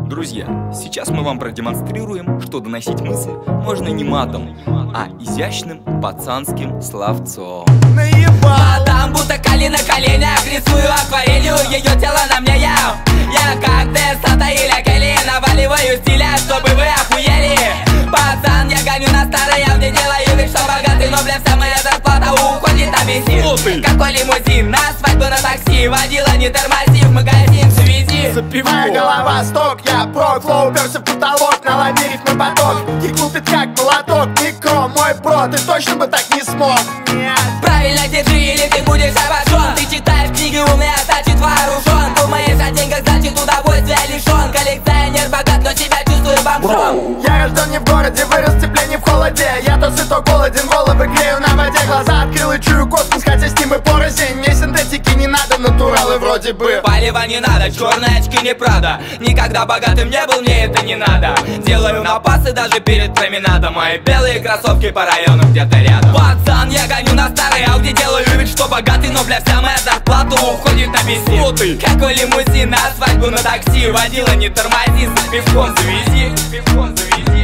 Друзья, сейчас мы вам продемонстрируем, что доносить мысль можно не матом, а изящным пацанским словцом. Мадам, будто Кали на коленях, рисую акварелью ее тело на мне я как Десата или Келли, наваливаю стиля, чтобы вы охуели. Пацан, я гоню на старое, я мне делаю вид, что богатый, но бля, вся моя зарплата уходит на бензин. Какой лимузин, на свадьбу на такси, водила не тормози, в магазин завези. Моя голова сток, я прок, флоу уперся в потолок, налови рифмы поток, и глупит как молоток, микро, мой бро, ты точно бы так не смог. Нет. Правильно держи, или ты будешь обожжен. Ты читаешь книги умные, а значит вооружен. Думаешь о деньгах, значит удовольствия лишен. Коллекционер богат, но себя чувствую бомжом. Я рожден не в городе, вырос в тепле, не в холоде. Я то сыт, то голоден, головы грею на воде. Глаза открыл и чую космос, хотя с ним и порознь. Мне синтетики не надо, натуралы вроде бы. Палева не надо, черные очки не Прада. Никогда богатым не был, мне это не надо. Делаю напасы даже перед променадом. Мои белые кроссовки по району где-то рядом. Пацан, я гоню на старый Ауди, делаю вид, что богатый, но бля, вся моя зарплата уходит на бензин. Какой лимузин, на свадьбу на такси, водила не тормози, с пивком завези.